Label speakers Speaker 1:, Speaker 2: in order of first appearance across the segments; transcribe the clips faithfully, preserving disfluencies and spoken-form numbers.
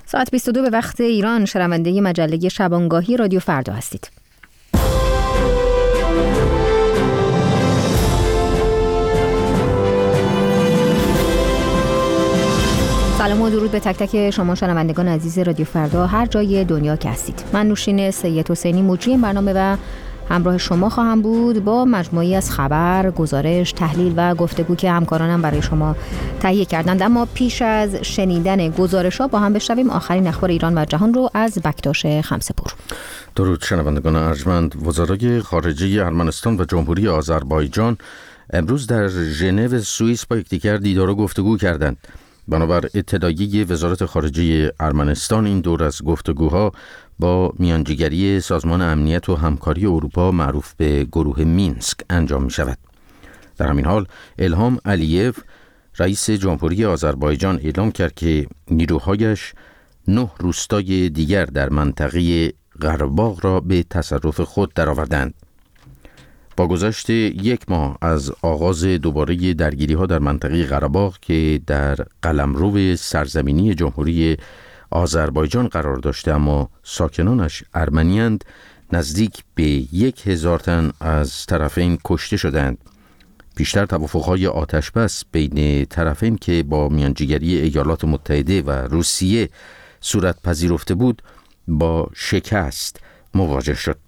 Speaker 1: ساعت بیست و دو به وقت ایران، شنونده مجله شبانگاهی رادیو فردا هستید. سلام و درود به تک تک شما شنوندگان عزیز رادیو فردا هر جای دنیا که هستید. من نوشین سید حسینی مجری این برنامه و همراه شما خواهم بود با مجموعی از خبر، گزارش، تحلیل و گفتگو که همکارانم برای شما تهیه کردند. اما پیش از شنیدن گزارش‌ها با هم بشنویم آخرین اخبار ایران و جهان رو از بکتاش خمسه‌پور.
Speaker 2: درود شنوندگان ارجمند. وزرای خارجه ارمنستان و جمهوری آذربایجان امروز در ژنو سوئیس با یکدیگر دیدار و گفتگو کردند. بنابر اطلاعیه وزارت خارجه ارمنستان، این دور از گفتگوها با میانجیگری سازمان امنیت و همکاری اروپا معروف به گروه مینسک انجام می شود. در همین حال الهام علییف رئیس جمهوری آذربایجان اعلام کرد که نیروهایش نه روستای دیگر در منطقه قره‌باغ را به تصرف خود درآوردند. با گذشت یک ماه از آغاز دوباره درگیری‌ها در منطقه قره‌باغ که در قلمرو سرزمینی جمهوری آذربایجان قرار داشته اما ساکنانش ارمنی‌اند، نزدیک به یک هزار تن از طرفین کشته شدند. بیشتر توافق‌های آتش‌بس بین طرفین که با میانجیگری ایالات متحده و روسیه صورت پذیرفته بود با شکست مواجه شد.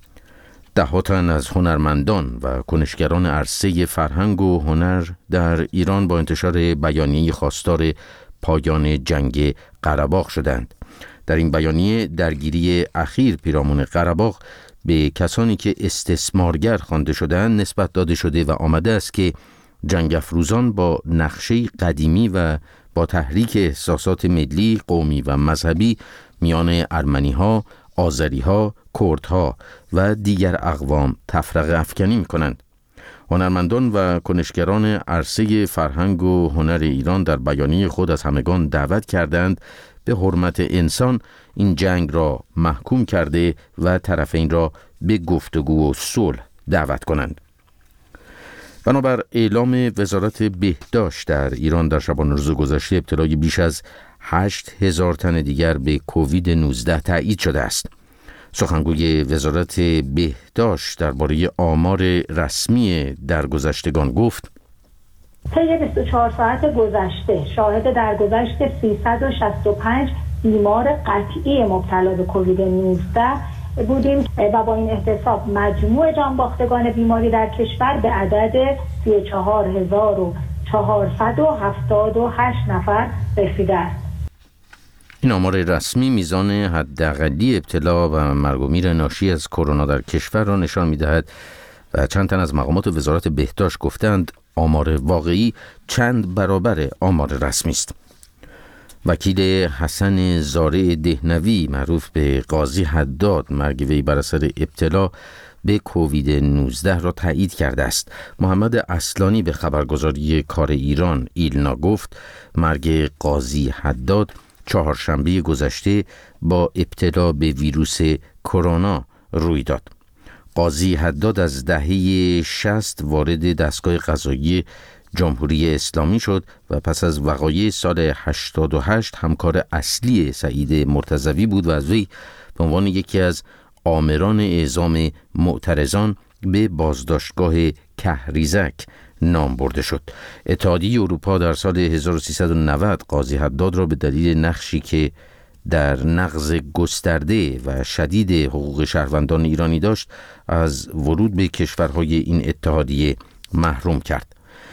Speaker 2: ده ها تن از هنرمندان و کنشگران عرصه فرهنگ و هنر در ایران با انتشار بیانیه خواستار پایان جنگ قره‌باغ شدند. در این بیانیه درگیری اخیر پیرامون قره‌باغ به کسانی که استثمارگر خوانده شدند نسبت داده شده و آمده است که جنگ افروزان با نقشه قدیمی و با تحریک احساسات ملی، قومی و مذهبی میان ارمنی‌ها، آذری‌ها، کردها و دیگر اقوام تفرقه افکنی می‌کنند. هنرمندان و کنشگران عرصه فرهنگ و هنر ایران در بیانیه خود از همگان دعوت کردند به حرمت انسان این جنگ را محکوم کرده و طرفین را به گفتگو و صلح دعوت کنند. بنابر اعلام وزارت بهداشت در ایران در شبانه روز گذشته ابتلای بیش از هشت هزار تن دیگر به کووید نوزده تایید شده است. سخنگوی وزارت بهداشت درباره آمار رسمی درگذشتگان گفت:
Speaker 3: طی بیست و چهار ساعت گذشته شاهد درگذشت سیصد و شصت و پنج بیمار قطعی مبتلا به کووید نوزده بودیم و با این احتساب مجموع جانباختگان بیماری در کشور به عدد سی و چهار هزار و چهارصد و هفتاد و هشت نفر رسیده است.
Speaker 2: این آمار رسمی میزان حداقلی ابتلا و مرگ و میر ناشی از کرونا در کشور را نشان می‌دهد و چند تن از مقامات وزارت بهداشت گفتند آمار واقعی چند برابر آمار رسمی است. وکیل حسن زارع دهنوی معروف به قاضی حداد مرگ وی بر اثر ابتلا به کووید نوزده را تایید کرده است. محمد اصلانی به خبرگزاری کار ایران ایلنا گفت مرگ قاضی حداد چهارشنبه گذشته با ابتلا به ویروس کرونا روی داد. قاضی حداد از دهه شصت وارد دستگاه قضایی جمهوری اسلامی شد و پس از وقایع سال هشتاد و هشت همکار اصلی سعید مرتضوی بود و از وی به عنوان یکی از آمران اعزام معترضان به بازداشتگاه کهریزک نام برده شد. اتحادیه اروپا در سال هزار و سیصد و نود قاضی حداد را به دلیل نقشی که در نقض گسترده و شدید حقوق شهروندان ایرانی داشت از ورود به کشورهای این اتحادیه محروم کرد.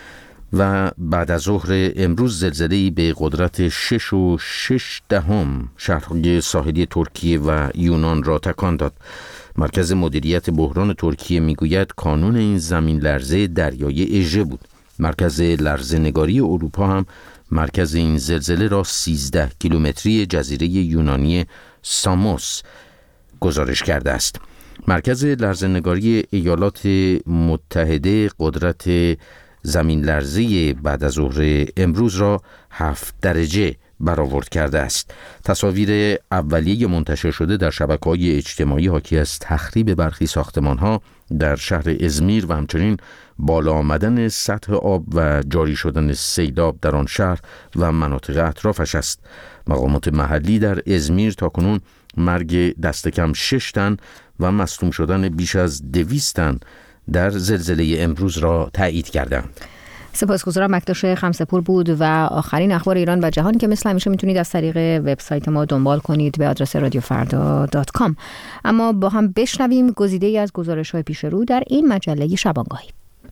Speaker 2: و بعد از ظهر امروز زلزله‌ای به قدرت شش و شش دهم شهرهای ساحلی ترکیه و یونان را تکان داد. مرکز مدیریت بحران ترکیه میگوید کانون این زمین لرزه دریای اژه بود. مرکز لرزه‌نگاری اروپا هم مرکز این زلزله را سیزده کیلومتری جزیره یونانی ساموس گزارش کرده است. مرکز لرزه‌نگاری ایالات متحده قدرت زمین لرزه بعد از ظهر امروز را هفت درجه برآورد کرده است. تصاویر اولیه منتشر شده در شبکه‌های اجتماعی حاکی از تخریب برخی ساختمان‌ها در شهر ازمیر و همچنین بالا آمدن سطح آب و جاری شدن سیلاب در آن شهر و مناطق اطرافش است. مقامات محلی در ازمیر تاکنون مرگ دست کم شش تن و مصدوم شدن بیش از دویست تن در زلزله امروز را تایید کردند.
Speaker 1: سپاسگزارم. مکداش خمسه‌پور بود و آخرین اخبار ایران و جهان که مثل همیشه میتونید از طریق وبسایت ما دنبال کنید به آدرس رادیو فردا دات کام. اما با هم بشنویم گزیده‌ای از گزارش‌های پیش رو در این مجله شبانگاهی.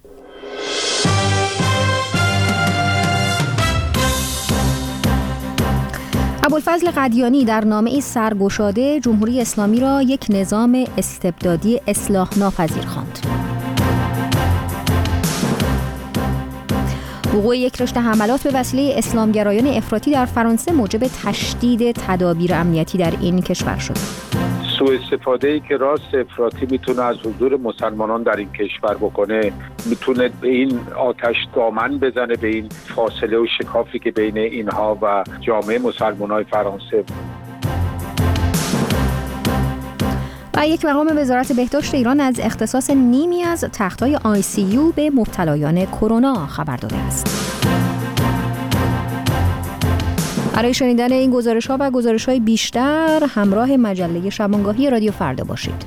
Speaker 1: ابوالفضل قدیانی در نامه‌ای سرگشاده جمهوری اسلامی را یک نظام استبدادی اصلاح ناپذیر خواند. وقوع یک رشته حملات به وسیله اسلامگرایان افراطی در فرانسه موجب تشدید تدابیر امنیتی در این کشور شد.
Speaker 4: سوء استفاده‌ای که راست افراطی میتونه از حضور مسلمانان در این کشور بکنه، میتونه به این آتش دامن بزنه، به این فاصله و شکافی که بین اینها و جامعه مسلمانای فرانسه.
Speaker 1: و یک مقام وزارت بهداشت ایران از اختصاص نیمی از تخت‌های آی سی یو به مبتلایان کرونا خبر داده است. برای شنیدن این گزارش‌ها و گزارش‌های بیشتر همراه مجله شبانگاهی رادیو فردا باشید.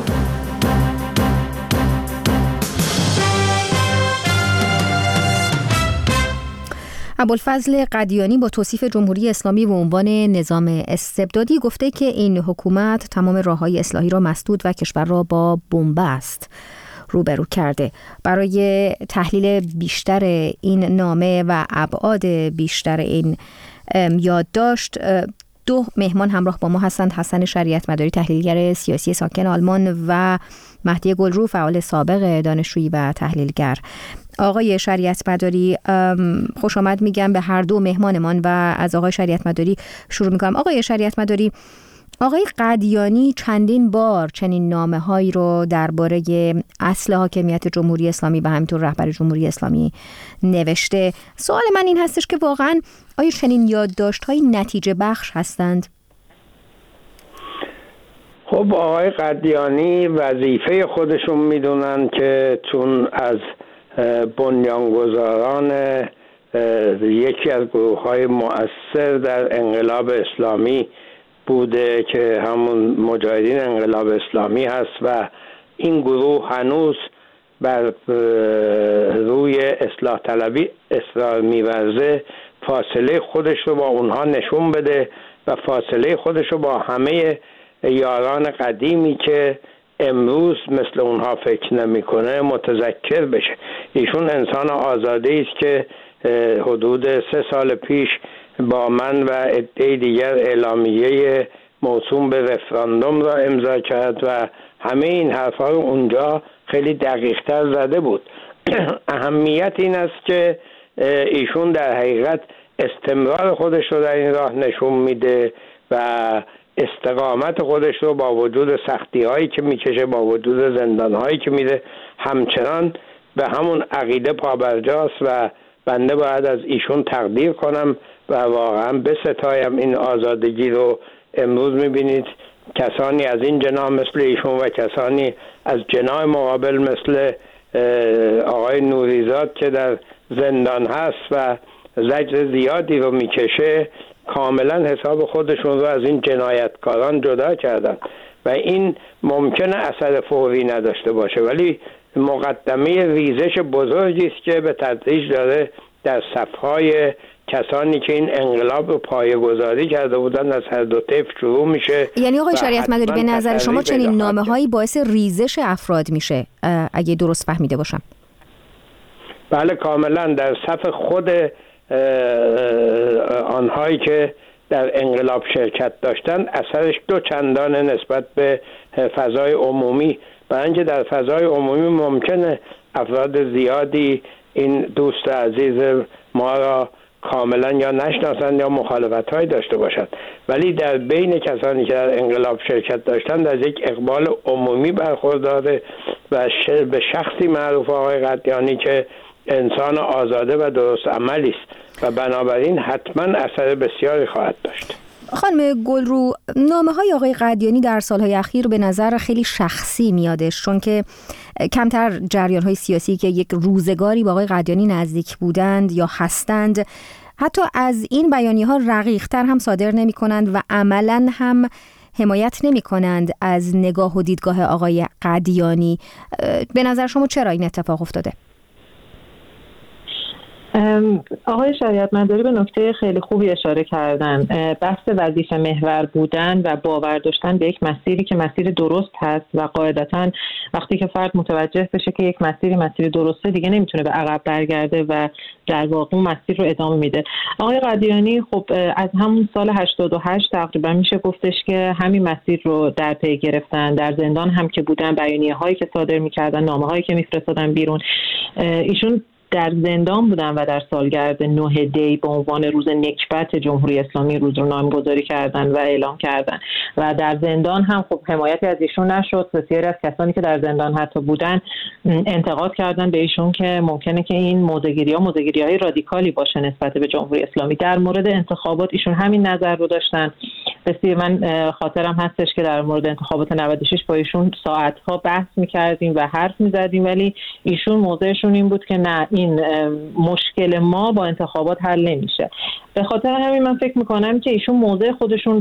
Speaker 1: ابوالفضل قدیانی با توصیف جمهوری اسلامی به عنوان نظام استبدادی گفته که این حکومت تمام راه‌های اصلاحی را مسدود و کشور را با بنبست روبرو کرده. برای تحلیل بیشتر این نامه و ابعاد بیشتر این یادداشت دو مهمان همراه با ما هستند: حسن شریعت مداری، تحلیلگر سیاسی ساکن آلمان، و مهدی گلرو، فعال سابق دانشجویی و تحلیلگر. آقای شریعت مداری، خوش آمد میگم به هر دو مهمانمان و از آقای شریعت مداری شروع میکنم. آقای شریعت مداری، آقای قدیانی چندین بار چنین نامه‌هایی رو درباره اصل حاکمیت جمهوری اسلامی و همینطور رهبر جمهوری اسلامی نوشته. سوال من این هستش که واقعا آیا چنین یادداشت‌های نتیجه بخش هستند؟
Speaker 5: خب آقای قدیانی وظیفه خودشون میدونن که چون از بنیانگذاران یکی از گروه‌های مؤثر در انقلاب اسلامی بوده که همون مجاهدین انقلاب اسلامی هست و این گروه هنوز بر روی اصلاح طلبی اصرار می‌ورزه، فاصله خودش رو با اونها نشون بده و فاصله خودش رو با همه یاران قدیمی که امروز مثل اونها فکر نمی‌کنه متذکر بشه. ایشون انسان آزاده‌ای است که حدود سه سال پیش با من و عده دیگر اعلامیه موسوم به رفراندوم را امضا کرد و همه این حرفا رو اونجا خیلی دقیق‌تر زده بود. اهمیت این است که ایشون در حقیقت استمرار خودش رو در این راه نشون میده و استقامت خودش رو با وجود سختی هایی که میکشه، با وجود زندان هایی که میره، همچنان به همون عقیده پابرجاست و بنده باید از ایشون تقدیر کنم و واقعا بستایم این آزادگی رو. امروز میبینید کسانی از این جناح مثل ایشون و کسانی از جناح مقابل مثل آقای نوریزاد که در زندان هست و زجر زیادی رو میکشه، کاملا حساب خودشون رو از این جنایتکاران جدا کردن و این ممکنه اثر فوری نداشته باشه، ولی مقدمه ریزش بزرگی است که به تدریج داره در صفهای کسانی که این انقلاب رو پایه‌گذاری کرده بودن از هر دو طیف شروع میشه.
Speaker 1: یعنی آقای شریعت مداری به نظر شما چنین نامه‌هایی باعث ریزش افراد میشه اگه درست فهمیده باشم؟
Speaker 5: بله کاملا. در صف خود آنهایی که در انقلاب شرکت داشتن اثرش دو چندانه نسبت به فضای عمومی، برای اینکه در فضای عمومی ممکنه افراد زیادی این دوست عزیز ما را کاملا یا نشناسند یا مخالفت‌هایی داشته باشند، ولی در بین کسانی که در انقلاب شرکت داشتند از یک اقبال عمومی برخورداره و به شخصی معروف آقای قدیانی که انسان آزاده و درست عملی است و بنابراین حتما اثر بسیاری خواهد داشت.
Speaker 1: خانم گلرو، نامه های آقای قدیانی در سالهای اخیر به نظر خیلی شخصی میادش، چون که کمتر جریان های سیاسی که یک روزگاری با آقای قدیانی نزدیک بودند یا هستند حتی از این بیانیه ها رقیق‌تر هم صادر نمی کنند و عملاً هم حمایت نمی کنند از نگاه و دیدگاه آقای قدیانی. به نظر شما چرا این اتفاق افتاده؟
Speaker 6: آقای شریعت مداری به نکته خیلی خوبی اشاره کردن. بحث وظیفه محور بودن و باور داشتن به یک مسیری که مسیر درست هست و قاعدتاً وقتی که فرد متوجه بشه که یک مسیری مسیر درسته دیگه نمیتونه به عقب برگرده و در واقع مسیر رو ادامه میده. آقای قدیانی خب از همون سال هشتاد و هشت تقریبا میشه گفتش که همین مسیر رو در پی گرفتن. در زندان هم که بودن، بیانیه هایی که صادر میکردن، نامه هایی که میفرستادن بیرون، ایشون در زندان بودن و در سالگرد نه دی به عنوان روز نکبت جمهوری اسلامی روز رو نامگذاری کردن و اعلام کردن و در زندان هم خب حمایتی از ایشون نشد. بسیاری از کسانی که در زندان حتی بودن انتقاد کردن به ایشون که ممکنه که این موضع‌گیری‌ها موضع‌گیری‌های رادیکالی باشه نسبت به جمهوری اسلامی. در مورد انتخابات ایشون همین نظر رو داشتن. بسیار من خاطرم هستش که در مورد انتخابات نود و شش با ایشون ساعت‌ها بحث می‌کردیم و حرف می‌زدیم، ولی ایشون موضعشون این بود که نه، این مشکل ما با انتخابات حل نمیشه. به خاطر همین من فکر میکنم که ایشون موضع خودشون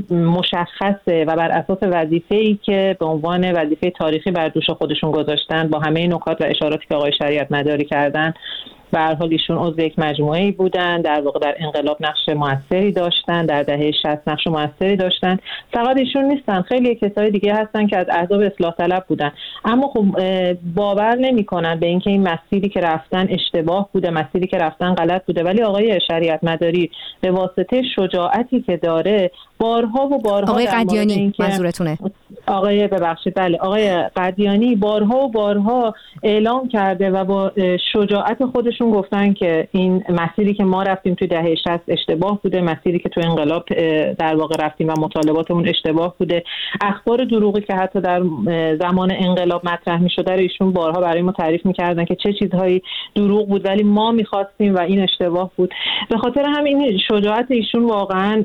Speaker 6: مشخصه و بر اساس وظیفه‌ای که به عنوان وظیفه تاریخی بر دوش خودشون گذاشتن، با همه نکات و اشاراتی که آقای شریعت مداری کردن، به هر حال ایشون عضو یک مجموعه‌ای بودن، در واقع در انقلاب نقش موثری داشتن، در دهه شصت نقش موثری داشتن. فقط ایشون نیستن، خیلی کسای دیگه هستن که از احزاب اصلاح طلب بودن، اما خب باور نمی‌کنن به اینکه این مسیری که رفتن اشتباه بوده، مسیری که رفتن غلط بوده. ولی آقای شریعت مداری به واسطه شجاعتی که داره بارها و بارها،
Speaker 1: آقای قدیانی منظورتونه؟
Speaker 6: آقای ببخشید بله آقای قدیانی بارها و بارها اعلام کرده و با شجاعت خودشون گفتن که این مسیری که ما رفتیم توی دهه شصت اشتباه بوده، مسیری که توی انقلاب در واقع رفتیم و مطالباتمون اشتباه بوده. اخبار دروغی که حتی در زمان انقلاب مطرح می‌شد ایشون بارها برای ما تعریف می‌کردن که چه چیزهایی دروغ بود ولی ما می‌خواستیم و این اشتباه بود. به خاطر همین شجاعت ایشون واقعاً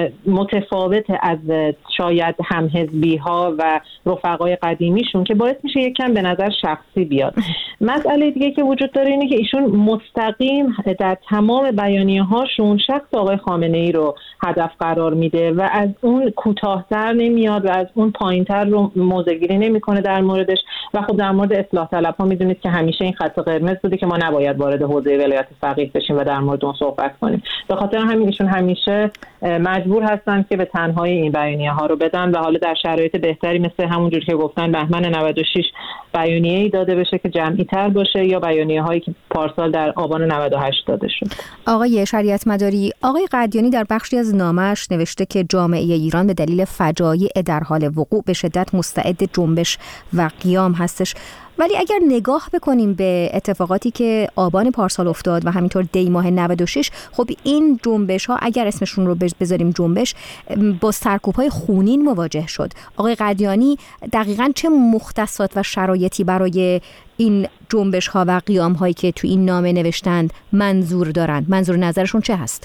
Speaker 6: متفاوت از شاید همحزبی‌ها و رفقای قدیمیشون که باعث میشه یک کم به نظر شخصی بیاد. مسئله دیگه که وجود داره اینه که ایشون مستقیم در تمام بیانیه هاشون شخص آقای خامنه‌ای رو هدف قرار میده و از اون کوتاه‌تر نمیاد و از اون پایین‌تر رو موضع‌گیری نمی‌کنه در موردش. و خب در مورد اصلاح طلب ها میدونید که همیشه این خط قرمز بوده که ما نباید وارد حوزه ولایت فقیه بشیم و در مورد اون صحبت کنیم. به خاطر همین ایشون همیشه مجبور هستن که به تنهایی این بیانیه ها رو بدن و حالا در شرایط بهتری مثل همونجوری که گفتن بهمن نود و شش بیانیه‌ای داده بشه که جمعی تر باشه یا بیانیه هایی که پارسال در آبان نود و هشت داده شد. آقای
Speaker 1: شریعت مداری، آقای قدیانی در بخشی از نامه‌اش نوشته که جامعه ایران به دلیل فجایع در حال وقوع به شدت مستعد جنبش و قیام هستش. ولی اگر نگاه بکنیم به اتفاقاتی که آبان پارسال افتاد و همینطور دی ماه نود و شش، خب این جنبش ها اگر اسمشون رو بذاریم جنبش، با سرکوب‌های خونین مواجه شد. آقای قدیانی دقیقاً چه مختصات و شرایطی برای این جنبش ها و قیام هایی که تو این نامه نوشتند منظور دارند؟ منظور نظرشون چه هست؟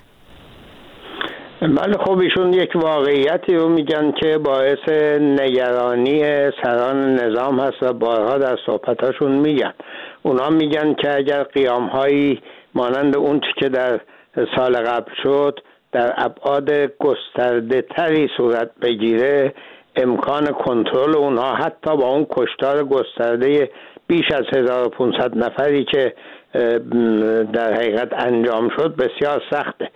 Speaker 5: بله خب ایشون یک واقعیتی رو میگن که باعث نگرانی سران نظام هست و بارها در صحبتاشون میگن. اونا میگن که اگر قیام هایی مانند اون که در سال قبل شد در ابعاد گسترده تری صورت بگیره، امکان کنترل اونها حتی با اون کشتار گسترده بیش از هزار و پانصد نفری که در حقیقت انجام شد بسیار سخته.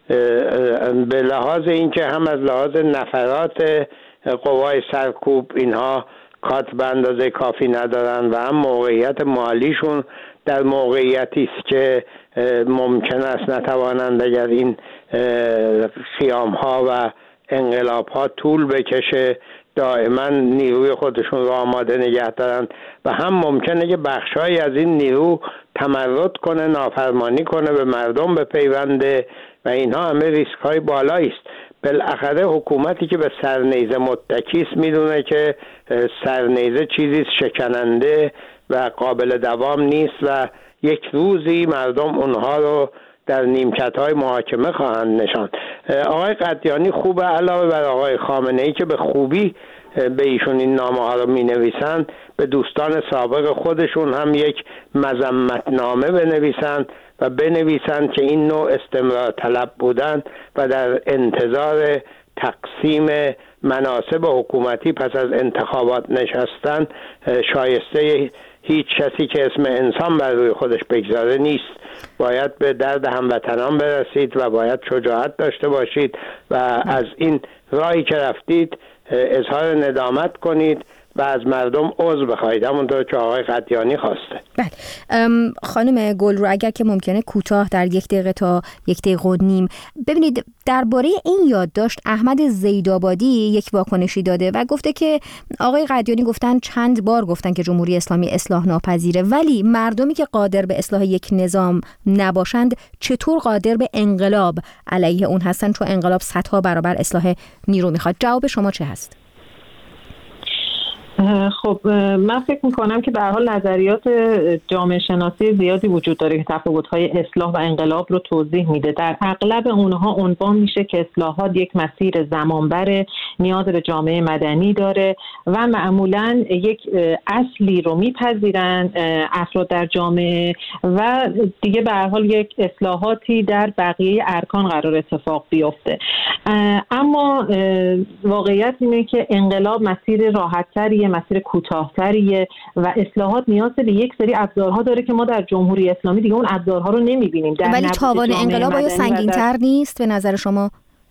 Speaker 5: به لحاظ اینکه هم از لحاظ نفرات قوای سرکوب اینها کات به اندازه کافی ندارن و هم موقعیت مالیشون در موقعیتی است که ممکن است نتوانند اگر این خیام ها و انقلاب ها طول بکشه دائما نیروی خودشون رو آماده نگه دارن و هم ممکنه که بخشایی از این نیرو تمرد کنه، نافرمانی کنه، به مردم بپیونده و اینها همه ریسک های بالایی است. بالاخره حکومتی که به سرنیزه متکی است میدونه که سرنیزه چیزی شکننده و قابل دوام نیست و یک روزی مردم اونها رو در نیمکت‌های محاکمه خواهند نشاند. آقای قدیانی خوبه علاوه بر آقای خامنه‌ای که به خوبی به ایشون این نامه‌ها رو می‌نویسند، به دوستان سابق خودشون هم یک مذمتنامه بنویسند و بنویسند که این نوع استمرار طلب بودن و در انتظار تقسیم مناصب حکومتی پس از انتخابات نشستن شایسته هیچ کسی که اسم انسان بر روی خودش بگذاره نیست. باید به درد هموطنان برسید و باید شجاعت داشته باشید و از این راهی که رفتید اظهار ندامت کنید و از مردم عذر بخواهید، همونطور که آقای قدیانی خواسته.
Speaker 1: بله خانم گل رو اگر که ممکنه کوتاه در یک دقیقه تا یک دقیقه و نیم ببینید، درباره این یادداشت احمد زیدآبادی یک واکنشی داده و گفته که آقای قدیانی گفتن چند بار گفتن که جمهوری اسلامی اصلاح ناپذیره، ولی مردمی که قادر به اصلاح یک نظام نباشند چطور قادر به انقلاب علیه اون هستن، چون انقلاب صدها برابر اصلاح نیرو میخواد. جواب شما چه هست؟
Speaker 6: خب من فکر میکنم که به هر حال نظریات جامعه شناسی زیادی وجود داره که تفاوت‌های اصلاح و انقلاب رو توضیح میده. در اغلب اونها عنوان میشه که اصلاحات یک مسیر زمانبره، نیاز به جامعه مدنی داره و معمولاً یک اصلی رو میپذیرن افراد در جامعه و دیگه به هر حال یک اصلاحاتی در بقیه ارکان قرار اتفاق بیفته. اما واقعیت اینه که انقلاب مسیر راحت‌تریه، مسیر کوتاه‌تریه و اصلاحات نیاز به یک سری ابزارها داره که ما در جمهوری اسلامی دیگه اون ابزارها رو نمی‌بینیم.
Speaker 1: ولی تاوان انقلاب آیا سنگین‌تر نیست به نظر شما؟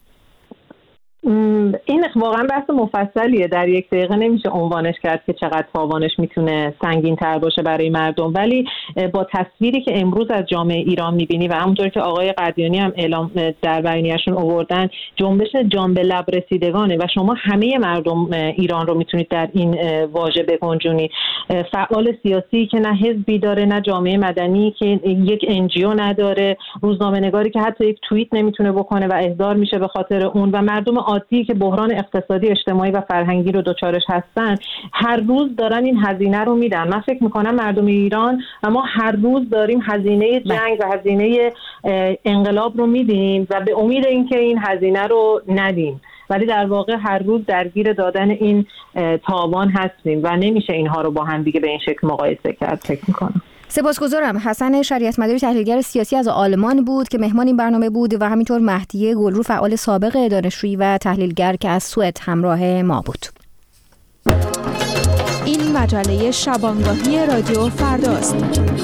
Speaker 6: این واقعا بحث مفصلیه، در یک دقیقه نمیشه عنوانش کرد که چقدر تاوانش میتونه سنگین تر باشه برای مردم، ولی با تصویری که امروز از جامعه ایران میبینی و همونطور که آقای قدیانی هم اعلام در بیانیه‌شون آوردن، جنبش جان به لب رسیدگانه و شما همه مردم ایران رو میتونید در این واژه بگنجونید. فعال سیاسی که نه حزبی داره، نه جامعه مدنی که یک انجیو نداره، روزنامه‌نگاری که حتی یک توییت نمیتونه بکنه و احضار میشه به خاطر اون و مردم عادی که بحران اقتصادی، اجتماعی و فرهنگی رو دوچارش هستن، هر روز دارن این هزینه رو میدن. من فکر میکنم مردم ایران اما هر روز داریم هزینه جنگ و هزینه انقلاب رو میدیم و به امید اینکه این هزینه رو ندیم، ولی در واقع هر روز درگیر دادن این تاوان هستیم و نمیشه اینها رو با هم دیگه به این شکل مقایسه کرد. فکر میکنم.
Speaker 1: سپاسگزارم. حسن شریعت مداری تحلیلگر سیاسی از آلمان بود که مهمان این برنامه بود و همینطور مهدی گلرو فعال سابق دانشجویی و تحلیلگر که از سوئد همراه ما بود.
Speaker 7: این مجله شبانگاهی رادیو فرداست.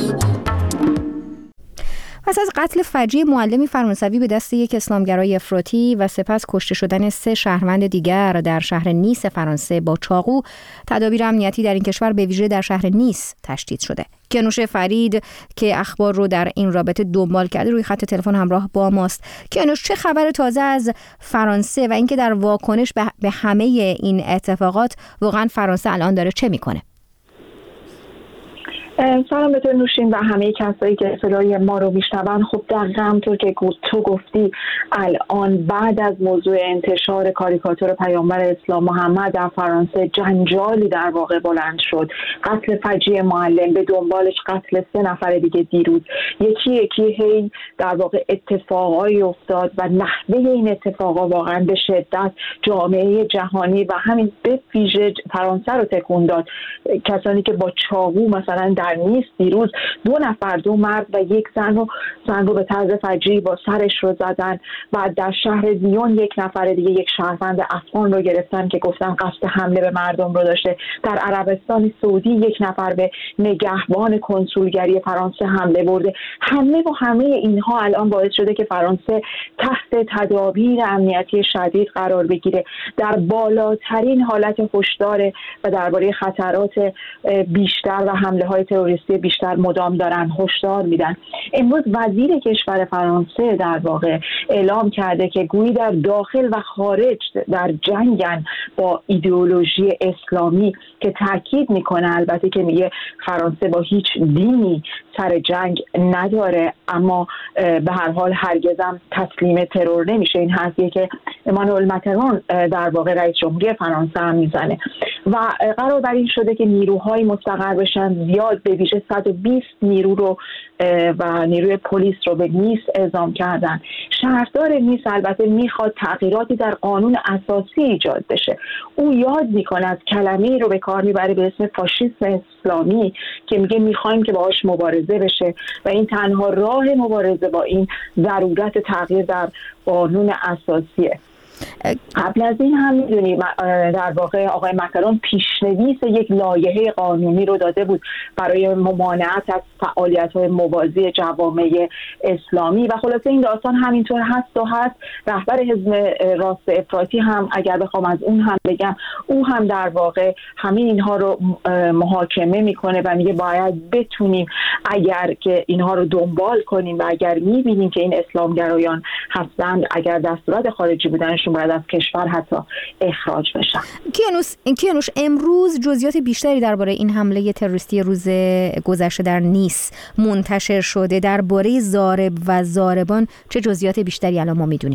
Speaker 1: پس از قتل فجیع معلمی فرانسوی به دست یک اسلامگرای افراطی و سپس کشته شدن سه شهروند دیگر در شهر نیس فرانسه با چاقو، تدابیر امنیتی در این کشور به ویژه در شهر نیس تشدید شده. کیانوش فرید که اخبار رو در این رابطه دنبال کرده روی خط تلفن همراه با ماست. کیانوش، چه خبر تازه از فرانسه و اینکه در واکنش به همه این اتفاقات واقعا فرانسه الان داره چه میکنه؟
Speaker 3: سلام به تو نوشین و همه کسایی که صدای ما رو میشنون. خب دقیقاً همونطور که تو گفتی، الان بعد از موضوع انتشار کاریکاتور پیامبر اسلام محمد در فرانسه جنجالی در واقع بلند شد. قتل فجیع معلم، به دنبالش قتل سه نفر دیگه دیروز، یکی یکی هی در واقع اتفاقایی افتاد و نحوه این اتفاقا واقعا به شدت جامعه جهانی و همین به ویژه فرانسه رو تکون داد. کسانی که با چاقو مثلا در نیست دیروز دو نفر، دو مرد و یک زن رو زن رو به طرز فجیعی با سرش رو زدن و در شهر ویون یک نفر دیگه، یک شهروند افغان رو گرفتن که گفتن قصد حمله به مردم رو داشته. در عربستان سعودی یک نفر به نگهبان کنسولگری فرانسه حمله برده. همه و همه اینها الان باعث شده که فرانسه تحت تدابیر امنیتی شدید قرار بگیره، در بالاترین حالت هشدار و درباره خطرات بیشتر و حمله های تروریستی بیشتر مدام دارن هشدار میدن. امروز وزیر کشور فرانسه در واقع اعلام کرده که گویی در داخل و خارج در جنگن با ایدئولوژی اسلامی، که تاکید میکنه البته که میگه فرانسه با هیچ دینی سر جنگ نداره، اما به هر حال هرگزم تسلیم ترور نمیشه. این حرفیه که امانوئل مکرون در واقع رئیس جمهوری فرانسه هم میزنه.
Speaker 6: و قرار بر این شده که نیروهای مستقر بشن، زیاد به ویژه صد و بیست نیرو رو و نیروی پلیس رو به نیس اعزام کردن. شهردار نیس البته میخواد تغییراتی در قانون اساسی ایجاد بشه. او یاد میکنه، از کلمه‌ای رو به کار میبره به اسم فاشیسم اسلامی که میگه میخوایم که باهاش مبارزه بشه و این تنها راه مبارزه با این ضرورت تغییر در قانون اساسیه. قبل از این هم میدونی در واقع آقای مکرون پیشنویس یک لایحه قانونی رو داده بود برای ممانعت از فعالیت‌های موازی جوامع اسلامی و خلاصه این داستان همینطور هست و هست. رهبر حزب راست افراطی هم اگر بخوام از اون هم بگم، او هم در واقع همین اینها رو محاکمه میکنه و میگه باید بتونیم اگر که اینها رو دنبال کنیم و اگر میبینیم که این اسلامگرایان هستند، اگر در صورت خارجی بودنشون باید از کشور حتی اخراج بشن.
Speaker 1: کیانوش کیانوش امروز جزئیات بیشتری درباره این حمله تروریستی روز گذشته در نیس منتشر شده. درباره ضارب و ضاربان چه جزئیات بیشتری الان ما میدونیم؟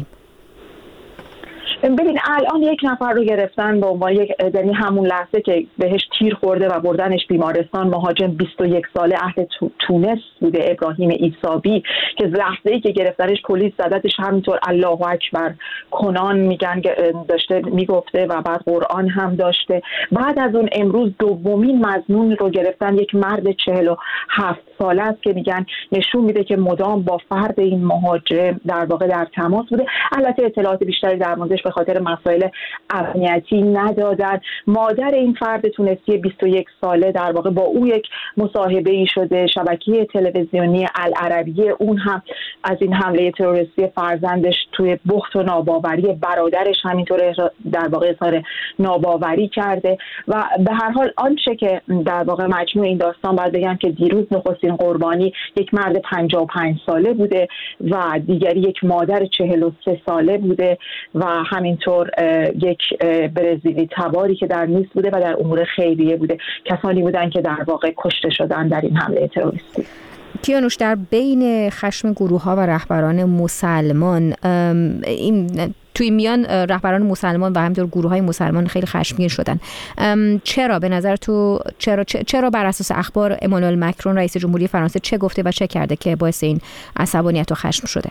Speaker 6: ببین الان یک نفر رو گرفتن به عنوان یک، یعنی همون لحظه که بهش تیر خورده و بردنش بیمارستان، مهاجم بیست و یک ساله اهل تونس بوده، ابراهیم ایسابی، که لحظه‌ای که گرفتنش پلیس زدتش همینطور الله اکبر کنان میگن داشته میگفته و بعد قرآن هم داشته. بعد از اون امروز دومین مظنون رو گرفتن، یک مرد چهل و هفت ساله است که میگن نشون میده که مدام با فرد این مهاجم در واقع در تماس بوده. البته اطلاعات بیشتری در موردش به خاطر مسائل امنیتی ندادن. مادر این فرد تونسی بیست و یک ساله در واقع با او یک مصاحبه‌ای شده، شبکه تلویزیونی العربیه، اون هم از این حمله تروریستی فرزندش توی بخت و ناباوری برادرش همینطور در واقع اظهار ناباوری کرده. و به هر حال آنچه که در واقع مجموع این داستان باید بگم که دیروز نخستین قربانی یک مرد پنجاه و پنج ساله بوده و دیگری یک مادر چهل و سه ساله بوده و همینطور یک برزیلی تباری که در نیس بوده و در امور خیریه بوده. کسانی بودن که در واقع کشته شدن در این حمله تروریستی.
Speaker 1: کیانوش، در بین خشم گروه‌ها و رهبران مسلمان، این توی میان رهبران مسلمان و همینطور گروه‌های مسلمان خیلی خشمگین شدن. چرا به نظر تو چرا چرا بر اساس اخبار امانوئل مکرون رئیس جمهوری فرانسه چه گفته و چه کرده که باعث این عصبانیت و خشم شده؟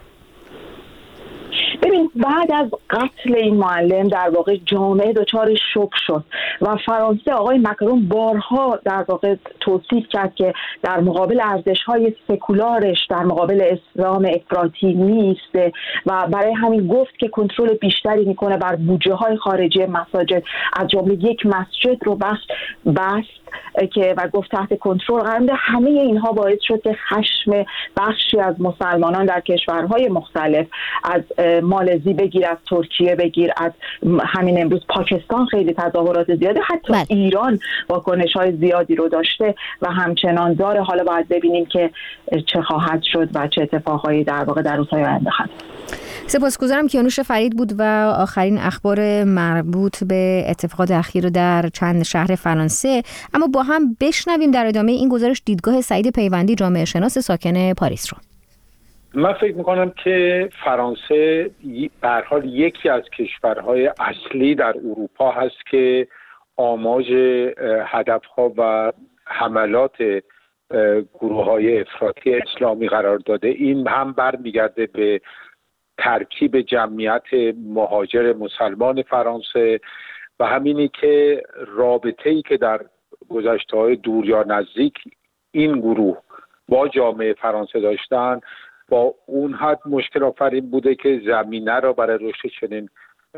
Speaker 6: ببین بعد از قتل این معلم در واقع جامعه دچار شوک شد و فرانسه آقای مکرون بارها در واقع توصیف کرد که در مقابل ارزش‌های سکولارش در مقابل اسلام افراطی نیست و برای همین گفت که کنترل بیشتری میکنه بر بودجه‌های خارجی مساجد، از جمله یک مسجد رو بخش بست که و گفت تحت کنترل قرار میده. همه اینها باعث شد که خشم بخشی از مسلمانان در کشورهای مختلف، از مالزی بگیر، از ترکیه بگیر، از همین امروز پاکستان خیلی تظاهرات زیاده، حتی بله. ایران واکنش‌های زیادی رو داشته و همچنان داره. حالا باید ببینیم که چه خواهد شد و چه اتفاقایی در واقع در روزهای آینده خواهد.
Speaker 1: سپاسگزارم. کیانوش فرید بود و آخرین اخبار مربوط به اتفاقات اخیر در چند شهر فرانسه. اما با هم بشنویم در ادامه این گزارش دیدگاه سعید پیوندی، جامعه شناس ساکن پاریس رو.
Speaker 4: من فکر میکنم که فرانسه به هر حال یکی از کشورهای اصلی در اروپا هست که آماج هدفها و حملات گروه‌های افراطی اسلامی قرار داده. این هم برمیگرده به ترکیب جمعیت مهاجر مسلمان فرانسه و همینی که رابطه‌ای که در گذشته‌های دور یا نزدیک این گروه با جامعه فرانسه داشتن با اون حد مشکل آفرین بوده که زمینه را برای رشد چنین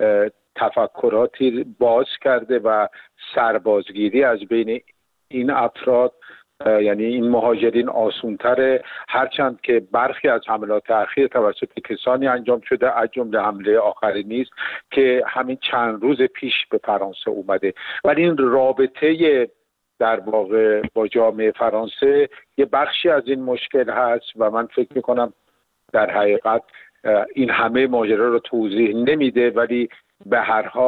Speaker 4: تفکراتی باز کرده و سربازگیری از بین این افراد یعنی این مهاجرین آسان‌تره، هرچند که برخی از حملات اخیر توسط کسانی انجام شده، از جمله حمله آخری نیست که همین چند روز پیش به فرانسه اومده. ولی این رابطه در واقع با جامعه فرانسه یه بخشی از این مشکل هست و من فکر میکنم در حقیقت این همه ماجرا رو توضیح نمیده، ولی به هر حال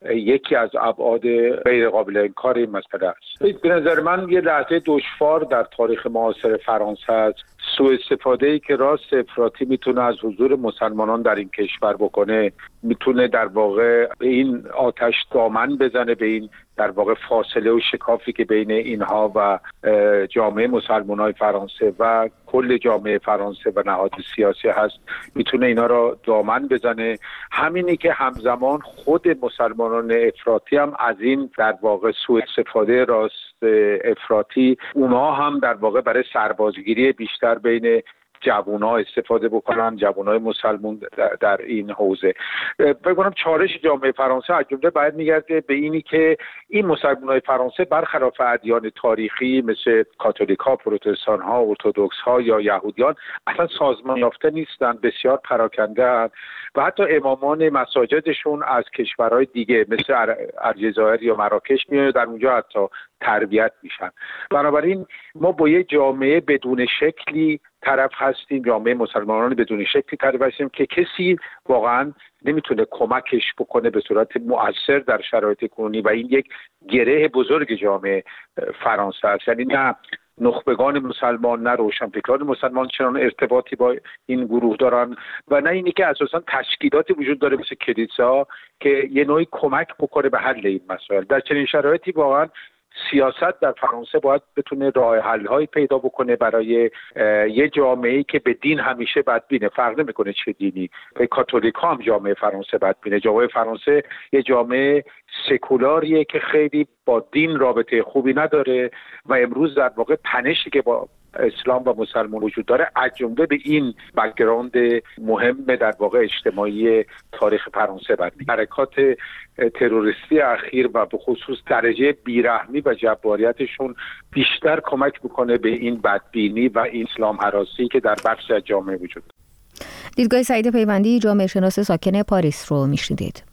Speaker 4: یکی از ابعاد غیر قابل انکار این مسئله است. به نظر من یه لحظه دشوار در تاریخ معاصر فرانسه است. سوء استفاده‌ای که راست افراطی میتونه از حضور مسلمانان در این کشور بکنه، میتونه در واقع به این آتش دامن بزنه، به این در واقع فاصله و شکافی که بین اینها و جامعه مسلمانای فرانسه و کل جامعه فرانسه و نهاد سیاسی هست، میتونه اینا را دامن بزنه. همینی که همزمان خود مسلمانان افراطی هم از این در واقع سوء استفاده راست افراطی، اونها هم در واقع برای سربازگیری بیشتر بین جوان‌ها استفاده بکنن، جوان‌های مسلمان در این حوزه. فکر کنم چالش جامعه فرانسه از جمله باید میگرده به اینی که این مسلمان‌های فرانسه برخلاف ادیان تاریخی مثل کاتولیک‌ها، پروتستان‌ها، ارتدوکس‌ها یا یهودیان اصلا سازمان یافته نیستند، بسیار پراکنده و حتی امامان مساجدشون از کشورهای دیگه مثل الجزایر یا مراکش میان، در اونجا حتی تربیت میشن. بنابراین ما با یه جامعه بدون شکلی طرف هستیم، جامعه مسلمانان بدون شکلی طرف هستیم که کسی واقعا نمیتونه کمکش بکنه به صورت مؤثر در شرایط کنونی و این یک گره بزرگ جامعه فرانسه است. یعنی نه نخبگان مسلمان نه روشنفکران مسلمان چنان ارتباطی با این گروه دارن و نه اینی که اساسا تشکیلاتی وجود داره مثل کلیسا که یه نوعی کمک بکنه به حل این مسائل. در چنین شرایطی واقعا سیاست در فرانسه باید بتونه راه حل‌هایی پیدا بکنه برای یه جامعه‌ای که به دین همیشه بدبینه، فرق نمی‌کنه چه دینی. به کاتولیک‌ها هم جامعه فرانسه بدبینه. جامعه فرانسه یه جامعه سکولاریه که خیلی با دین رابطه خوبی نداره و امروز در واقع تنشی که با اسلام و مسلمان وجود داره از جمله به این بک‌گراند مهم در واقع اجتماعی تاریخ فرانسه برمیاد. حرکات تروریستی اخیر و به خصوص درجه بیرحمی و جباریتشون بیشتر کمک میکنه به این بدبینی و این اسلام هراسی که در بخشی از جامعه وجود داره.
Speaker 1: دیدگاه سعید پیوندی، جامعه شناس ساکن پاریس رو میشنیدید.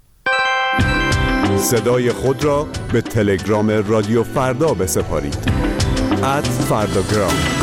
Speaker 8: صدای خود را به تلگرام رادیو فردا بسپارید. ات فرداگرام.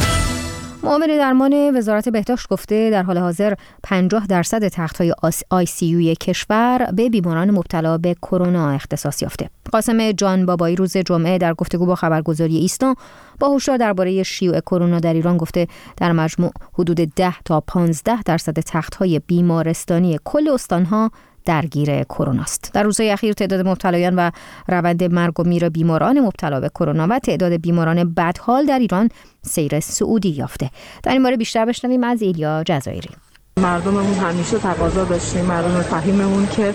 Speaker 1: معاون درمان وزارت بهداشت گفته در حال حاضر پنجاه درصد تخت‌های آی سی یو کشور به بیماران مبتلا به کرونا اختصاص یافته. قاسم جان بابایی روز جمعه در گفتگو با خبرگزاری ایسنا با هشدار درباره شیوع کرونا در ایران گفته در مجموع حدود ده تا پانزده درصد تخت‌های بیمارستانی کل استان‌ها درگیر کرونا است. در روزهای اخیر تعداد مبتلایان و روند مرگ و میر بیماران مبتلا به کرونا و تعداد بیماران بدحال در ایران سیر صعودی یافته. در این باره بیشتر بشنویم از ایلیا جزایری.
Speaker 9: مردممون همیشه تقاضا داشتیم، مردم فهیممون که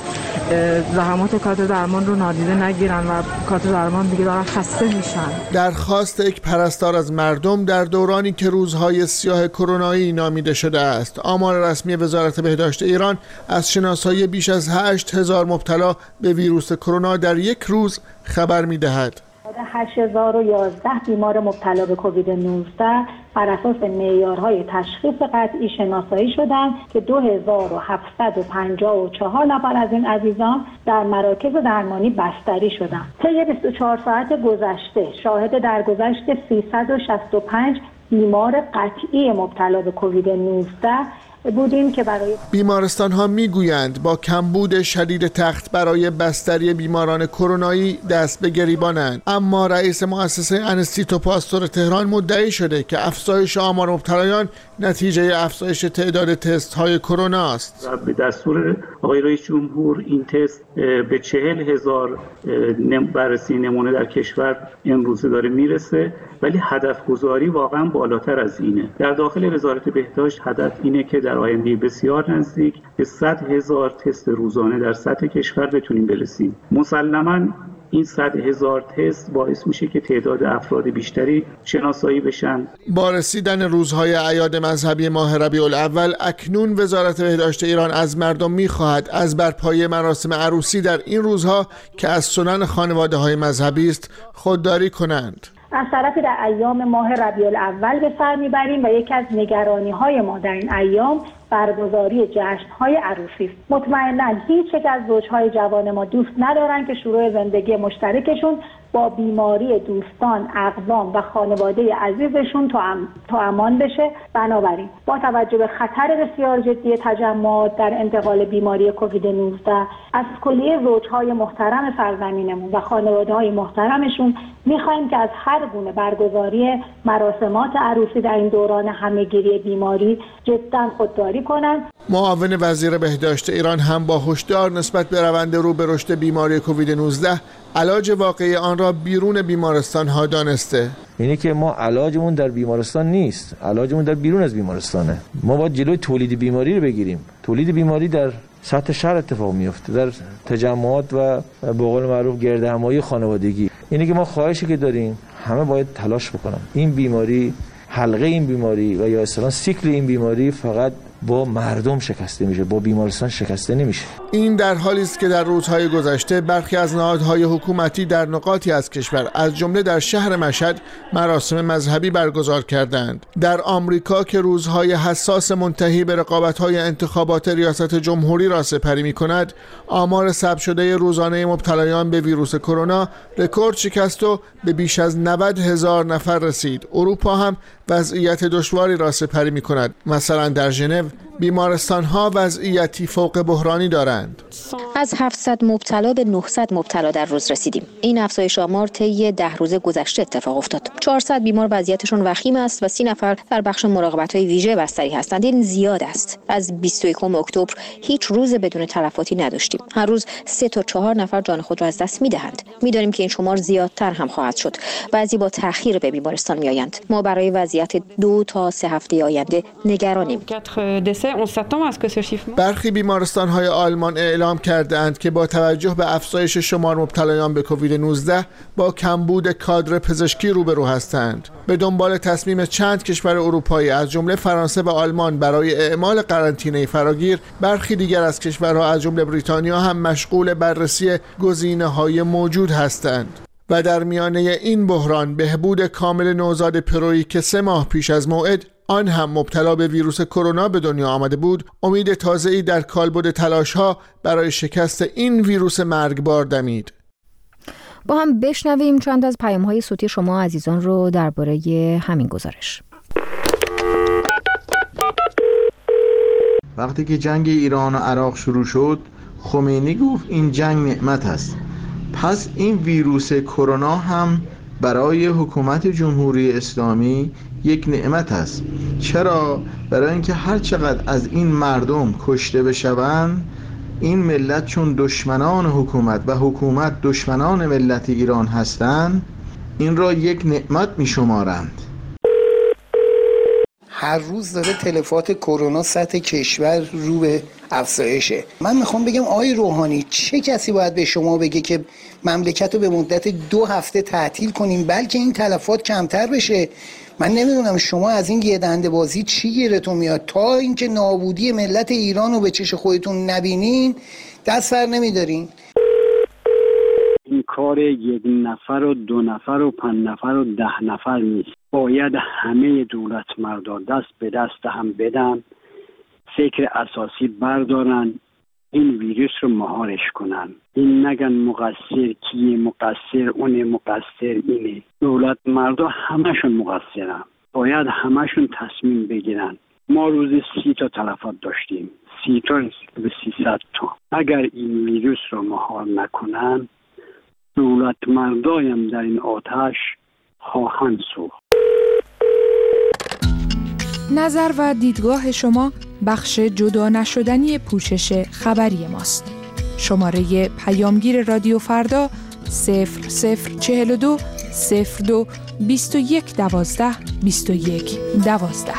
Speaker 9: زحمات کادر درمان رو نادیده نگیرن و کادر درمان دیگه دارن خسته میشن.
Speaker 10: درخواست یک پرستار از مردم در دورانی که روزهای سیاه کرونایی نامیده شده است. آمار رسمی وزارت بهداشت ایران از شناسایی بیش از هشت هزار مبتلا به ویروس کرونا در یک روز خبر میدهد.
Speaker 3: هشت هزار و یازده بیمار مبتلا به کووید نوزده بر اساس معیارهای تشخیص قطعی شناسایی شدند که دو هزار و هفتصد و پنجاه و چهار نفر از این عزیزان در مراکز درمانی بستری شدند. طی بیست و چهار ساعت گذشته شاهد درگذشت سیصد و شصت و پنج بیمار قطعی مبتلا به کووید نوزده بودیم که برای
Speaker 10: بیمارستان ها میگویند با کمبود شدید تخت برای بستری بیماران کرونایی دست به گریبانند، اما رئیس مؤسسه انستیتو پاستور تهران مدعی شده که افزایش آمار مبتلایان نتیجه افزایش تعداد تست های کرونا است.
Speaker 11: به دستور آقای رئیس جمهور این تست به چهل هزار بررسی نمونه در کشور امروزه داره میرسه، ولی هدف گذاری واقعا بالاتر از اینه. در داخل وزارت بهداشت هدف اینه که در آینده بسیار نزدیک به صد هزار تست روزانه در سطح کشور بتونیم برسیم. مسلماً این صد هزار تست باعث میشه که تعداد افراد بیشتری شناسایی بشن.
Speaker 10: با رسیدن روزهای اعیاد مذهبی ماه ربیع الاول اکنون وزارت بهداشت ایران از مردم میخواهد از برپایی مراسم عروسی در این روزها که از سنن خانواده های مذهبی است خودداری کنند.
Speaker 3: از طرفی در ایام ماه ربیع الاول به سر میبریم و یکی از نگرانی‌های ما در این ایام برگزاری جشن‌های عروسی است. مطمئناً هیچ یک از زوج‌های جوان ما دوست ندارن که شروع زندگی مشترکشون با با بیماری دوستان، اقوام و خانواده عزیزشون تا امان بشه. بنابراین با توجه به خطر بسیار جدی تجمعات در انتقال بیماری کووید نوزده از کلیه زوجهای محترم سرزمینمون و خانواده‌های محترمشون می‌خوایم که از هر گونه برگزاری مراسمات عروسی در این دوران همه‌گیری بیماری جداً خودداری کنند.
Speaker 10: معاون وزیر بهداشت ایران هم با هشدار نسبت به روند رو به رشد بیماری کووید نوزده علاج واقعی آن را بیرون بیمارستان ها دانسته.
Speaker 12: اینه که ما علاجمون در بیمارستان نیست، علاجمون در بیرون از بیمارستانه. ما باید جلوی تولید بیماری رو بگیریم. تولید بیماری در سطح شهر اتفاق میفته، در تجمعات و به قول معروف گردهمایی خانوادگی. اینه که ما خواهشی که داریم همه باید تلاش بکنن. این بیماری، حلقه این بیماری و یا اصطلاحاً سیکل این بیماری فقط با مردم شکسته میشه، با بیمارستان شکسته نمیشه.
Speaker 10: این در حالی است که در روزهای گذشته برخی از نهادهای حکومتی در نقاطی از کشور از جمله در شهر مشهد مراسم مذهبی برگزار کردند. در آمریکا که روزهای حساس منتهی به رقابت‌های انتخابات ریاست جمهوری را سپری می‌کند، آمار ثبت شده روزانه مبتلایان به ویروس کرونا رکورد شکست و به بیش از نود هزار نفر رسید. اروپا هم وضعیت دشواری را سپری می‌کند. مثلا در ژنو بیمارستان‌ها وضعیتی فوق بحرانی دارند.
Speaker 1: از هفتصد مبتلا به نهصد مبتلا در روز رسیدیم. این افزایش آمار طی ده روز گذشته اتفاق افتاد. چهارصد بیمار وضعیتشون وخیم است و سی نفر در بخش مراقبت‌های ویژه بستری هستند. این زیاد است. از بیست و یکم اکتبر هیچ روز بدون تلفاتی نداشتیم. هر روز سه تا چهار نفر جان خود را از دست می‌دهند. می‌دانیم که این شمار زیادتر هم خواهد شد. بعضی با تأخیر به بیمارستان می‌آیند. ما برای وضعیت دو تا سه هفته آینده نگرانیم.
Speaker 10: برخی بیمارستان‌های آلمان اعلام کردند که با توجه به افزایش شمار مبتلایان به کووید نوزده با کمبود کادر پزشکی روبرو هستند. به دنبال تصمیم چند کشور اروپایی از جمله فرانسه و آلمان برای اعمال قرنطینه فراگیر، برخی دیگر از کشورها از جمله بریتانیا هم مشغول بررسی گزینه‌های موجود هستند. و در میانه این بحران بهبود کامل نوزاد پرویی که سه ماه پیش از موعد آن هم مبتلا به ویروس کرونا به دنیا آمده بود، امید تازه‌ای در کالبد تلاش‌ها برای شکست این ویروس مرگبار دمید.
Speaker 1: با هم بشنویم چند از پیام‌های صوتی شما عزیزان رو درباره همین گزارش.
Speaker 13: وقتی که جنگ ایران و عراق شروع شد، خمینی گفت این جنگ نعمت است. پس این ویروس کرونا هم برای حکومت جمهوری اسلامی یک نعمت است. چرا؟ برای اینکه هر چقدر از این مردم کشته بشوند، این ملت چون دشمنان حکومت و حکومت دشمنان ملت ایران هستند، این را یک نعمت می شمارند.
Speaker 14: هر روز داره تلفات کرونا سطح کشور رو به افزایشه. من میخوام بگم آقای روحانی، چه کسی باید به شما بگه که مملکت رو به مدت دو هفته تعطیل کنیم بلکه این تلفات کمتر بشه؟ من نمیدونم شما از این یه دنده بازی چی گیرتون میاد؟ تا اینکه نابودی ملت ایران رو به چش خودتون نبینین دست سر نمیدارین.
Speaker 15: این کار یک نفر و دو نفر و پنج نفر و ده نفر نیست. باید همه دولت مردان دست به دست هم بدن، فکر اساسی بردارن، این ویروس رو مهارش کنن. این نگن مقصر کیه، مقصر اونه، مقصر اینه. دولت مردان همشون مقصرن. باید همشون تصمیم بگیرن. ما روز سی تا تلفات داشتیم. سی تا به سیصد تا. اگر این ویروس رو مهار نکنن، دولت مردایم در این آتش خواهند سوخت.
Speaker 7: نظر و دیدگاه شما بخش جدا نشدنی پوشش خبری ماست. شماره پیامگیر رادیو فردا صفر صفر چهل و دو صفر دو بیست و یک دوازده بیست و یک دوازده.